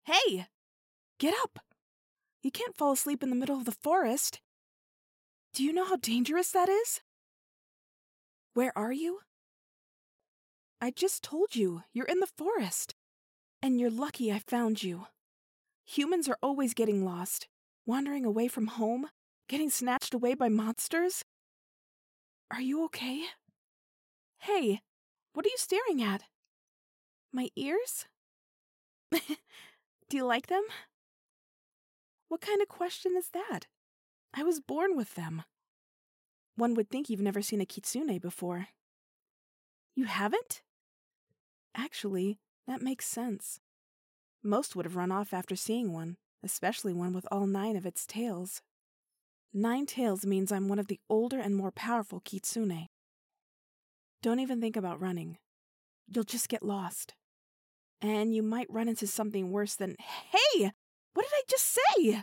Hey! Get up! You can't fall asleep in the middle of the forest. Do you know how dangerous that is? Where are you? I just told you, you're in the forest. And you're lucky I found you. Humans are always getting lost, wandering away from home, getting snatched away by monsters. Are you okay? Hey, what are you staring at? My ears? Do you like them? What kind of question is that? I was born with them. One would think you've never seen a kitsune before. You haven't? Actually, that makes sense. Most would have run off after seeing one, especially one with all 9 of its tails. 9 tails means I'm one of the older and more powerful kitsune. Don't even think about running. You'll just get lost. And you might run into something worse than, Hey! What did I just say?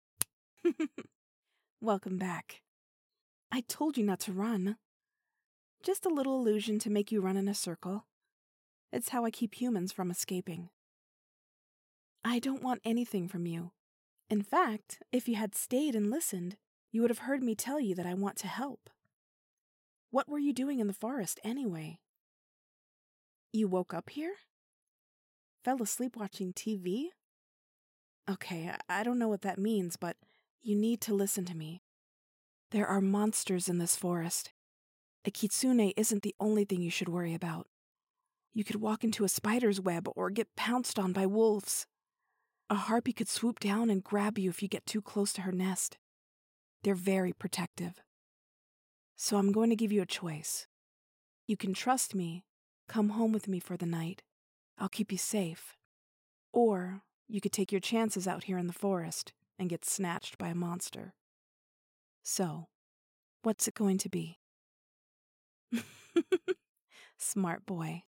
Welcome back. I told you not to run. Just a little illusion to make you run in a circle. It's how I keep humans from escaping. I don't want anything from you. In fact, if you had stayed and listened, you would have heard me tell you that I want to help. What were you doing in the forest anyway? You woke up here? Fell asleep watching TV? Okay, I don't know what that means, but you need to listen to me. There are monsters in this forest. A kitsune isn't the only thing you should worry about. You could walk into a spider's web or get pounced on by wolves. A harpy could swoop down and grab you if you get too close to her nest. They're very protective. So I'm going to give you a choice. You can trust me, come home with me for the night. I'll keep you safe. Or you could take your chances out here in the forest and get snatched by a monster. So, what's it going to be? Smart boy.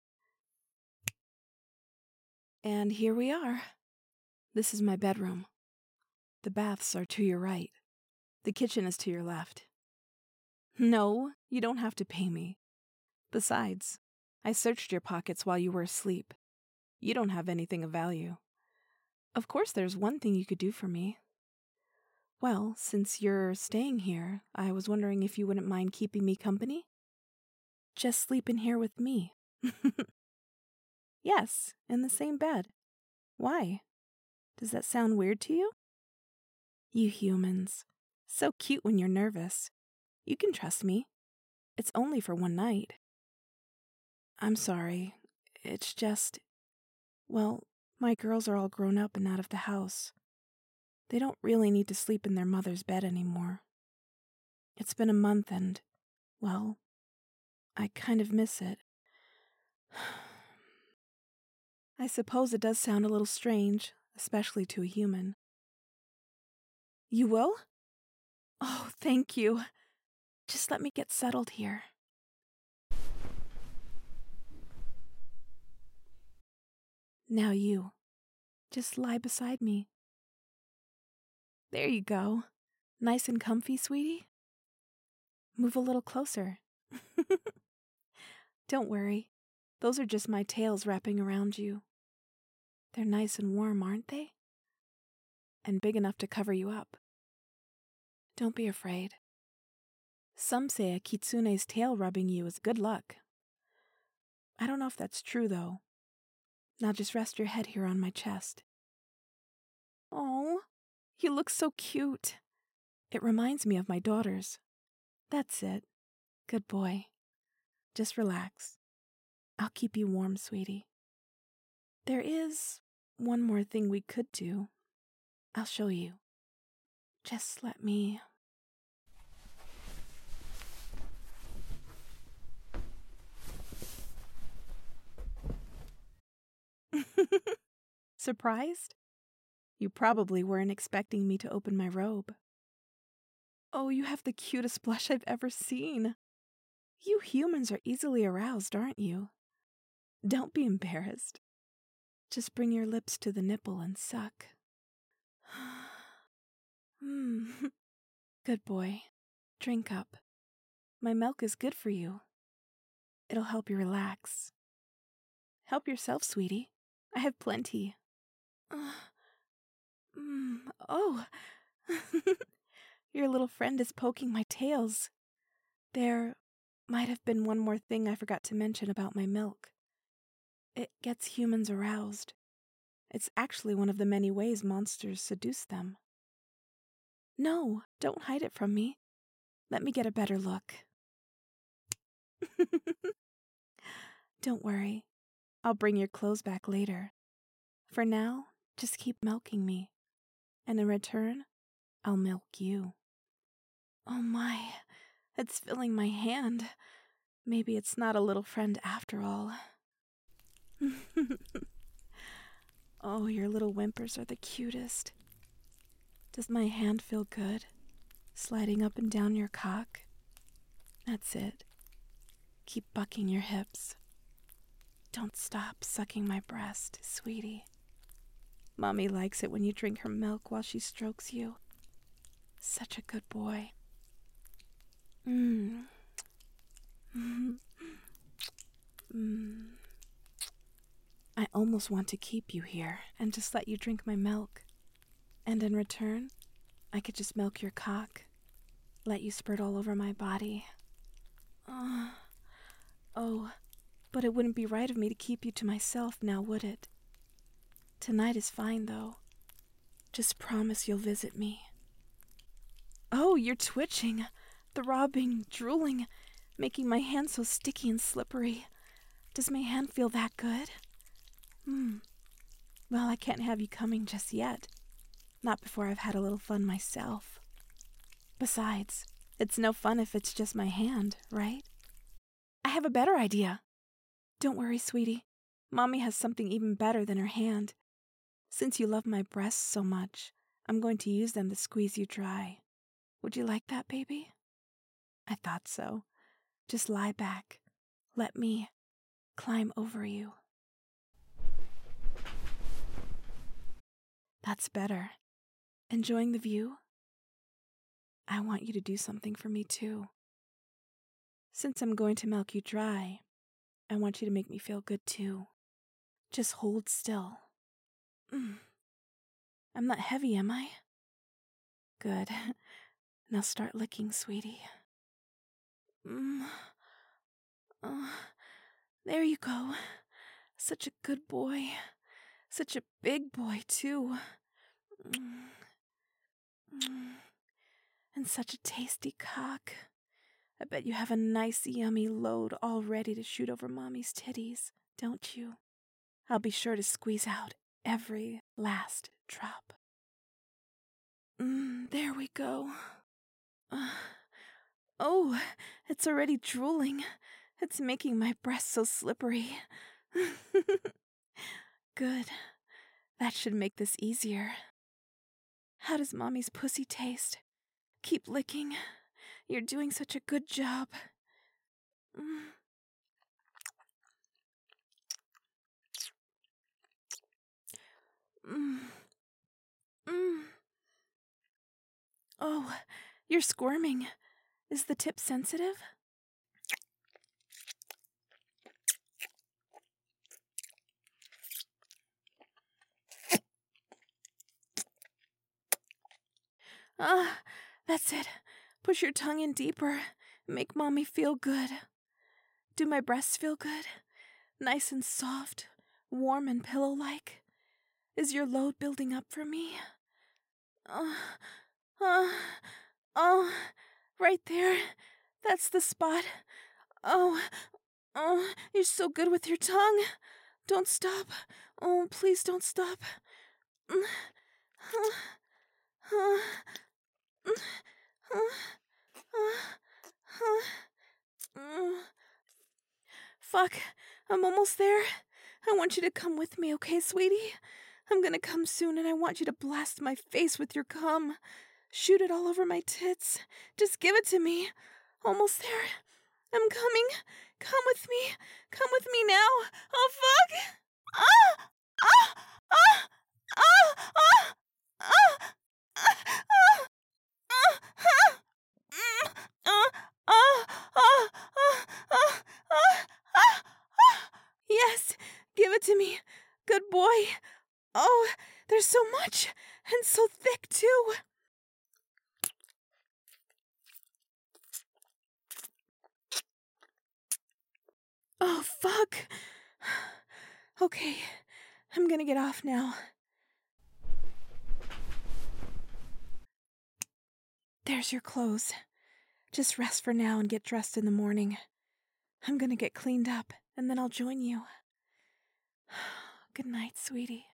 And here we are. This is my bedroom. The baths are to your right. The kitchen is to your left. No, you don't have to pay me. Besides, I searched your pockets while you were asleep. You don't have anything of value. Of course, there's one thing you could do for me. Well, since you're staying here, I was wondering if you wouldn't mind keeping me company? Just sleep in here with me. Yes, in the same bed. Why? Does that sound weird to you? You humans. So cute when you're nervous. You can trust me. It's only for one night. I'm sorry. It's just... Well, my girls are all grown up and out of the house. They don't really need to sleep in their mother's bed anymore. It's been a month and, well, I kind of miss it. I suppose it does sound a little strange, especially to a human. You will? Oh, thank you. Just let me get settled here. Now you. Just lie beside me. There you go. Nice and comfy, sweetie? Move a little closer. Don't worry. Those are just my tails wrapping around you. They're nice and warm, aren't they? And big enough to cover you up. Don't be afraid. Some say a kitsune's tail rubbing you is good luck. I don't know if that's true, though. Now just rest your head here on my chest. Oh, you look so cute. It reminds me of my daughters. That's it. Good boy. Just relax. I'll keep you warm, sweetie. There is one more thing we could do. I'll show you. Just let me... Surprised? You probably weren't expecting me to open my robe. Oh, you have the cutest blush I've ever seen. You humans are easily aroused, aren't you? Don't be embarrassed. Just bring your lips to the nipple and suck. Good boy. Drink up. My milk is good for you. It'll help you relax. Help yourself, sweetie. I have plenty. Oh. Your little friend is poking my tails. There might have been one more thing I forgot to mention about my milk. It gets humans aroused. It's actually one of the many ways monsters seduce them. No, don't hide it from me. Let me get a better look. Don't worry. I'll bring your clothes back later. For now, just keep milking me. And in return, I'll milk you. Oh my, it's filling my hand. Maybe it's not a little friend after all. Oh, your little whimpers are the cutest. Does my hand feel good? Sliding up and down your cock? That's it. Keep bucking your hips. Don't stop sucking my breast, sweetie. Mommy likes it when you drink her milk while she strokes you. Such a good boy. I almost want to keep you here and just let you drink my milk. And in return, I could just milk your cock, let you spurt all over my body. Oh, but it wouldn't be right of me to keep you to myself now, would it? Tonight is fine, though. Just promise you'll visit me. Oh, you're twitching, throbbing, drooling, making my hand so sticky and slippery. Does my hand feel that good? Well, I can't have you coming just yet. Not before I've had a little fun myself. Besides, it's no fun if it's just my hand, right? I have a better idea. Don't worry, sweetie. Mommy has something even better than her hand. Since you love my breasts so much, I'm going to use them to squeeze you dry. Would you like that, baby? I thought so. Just lie back. Let me climb over you. That's better. Enjoying the view? I want you to do something for me, too. Since I'm going to milk you dry, I want you to make me feel good, too. Just hold still. I'm not heavy, am I? Good. Now start licking, sweetie. There you go. Such a good boy. Such a big boy, too. And such a tasty cock. I bet you have a nice, yummy load all ready to shoot over Mommy's titties, don't you? I'll be sure to squeeze out every last drop. There we go. Oh, it's already drooling. It's making my breast so slippery. Good. That should make this easier. How does Mommy's pussy taste? Keep licking. You're doing such a good job. Oh, you're squirming. Is the tip sensitive? That's it. Push your tongue in deeper. Make Mommy feel good. Do my breasts feel good? Nice and soft, warm and pillow-like? Is your load building up for me? Right there. That's the spot. Oh, you're so good with your tongue. Don't stop. Oh, please don't stop. Fuck, I'm almost there. I want you to come with me, okay, sweetie? I'm gonna come soon and I want you to blast my face with your cum. Shoot it all over my tits. Just give it to me. Almost there. I'm coming. Come with me. Come with me now. Oh, fuck. Ah! Ah! Ah! Ah! Ah! Ah! Yes, give it to me. Good boy. Oh, there's so much, and so thick, too. Oh, fuck. Okay, I'm gonna get off now. There's your clothes. Just rest for now and get dressed in the morning. I'm gonna get cleaned up, and then I'll join you. Good night, sweetie.